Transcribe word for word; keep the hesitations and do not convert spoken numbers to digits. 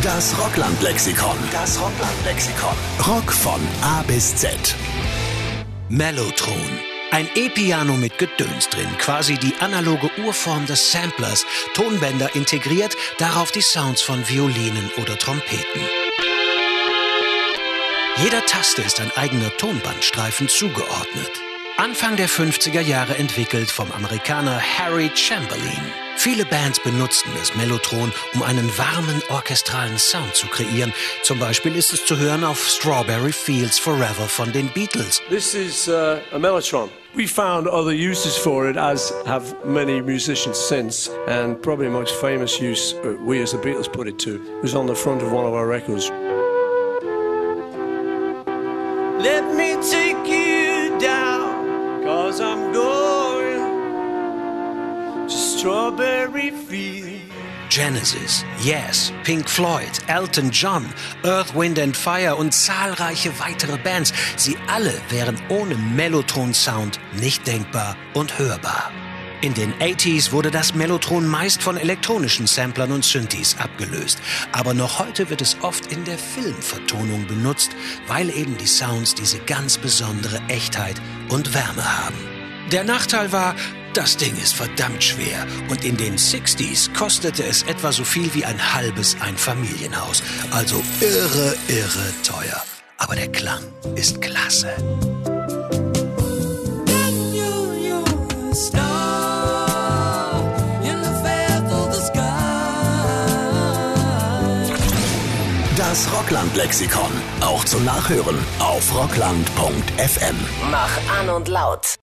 Das Rockland-Lexikon. Das Rockland-Lexikon. Rock von A bis Z. Mellotron. Ein E-Piano mit Gedöns drin, quasi die analoge Urform des Samplers. Tonbänder integriert, darauf die Sounds von Violinen oder Trompeten. Jeder Taste ist ein eigener Tonbandstreifen zugeordnet. Anfang der fünfziger Jahre entwickelt vom Amerikaner Harry Chamberlain. Viele Bands benutzten das Mellotron, um einen warmen orchestralen Sound zu kreieren. Zum Beispiel ist es zu hören auf Strawberry Fields Forever von den Beatles. This is uh, a Mellotron. We found other uses for it, as have many musicians since, and probably the most famous use uh, we as the Beatles put it to was on the front of one of our records. Let me take you down, 'cause I'm going to Strawberry Fields. Genesis, Yes, Pink Floyd, Elton John, Earth, Wind and Fire und zahlreiche weitere Bands. Sie alle wären ohne Mellotron-Sound nicht denkbar und hörbar. In den achtziger wurde das Mellotron meist von elektronischen Samplern und Synthes abgelöst. Aber noch heute wird es oft in der Filmvertonung benutzt, weil eben die Sounds diese ganz besondere Echtheit und Wärme haben. Der Nachteil war, das Ding ist verdammt schwer und in den sechzigern kostete es etwa so viel wie ein halbes Einfamilienhaus. Also irre, irre teuer. Aber der Klang ist klasse. Das Rockland-Lexikon. Auch zum Nachhören auf rockland punkt f m. Mach an und laut.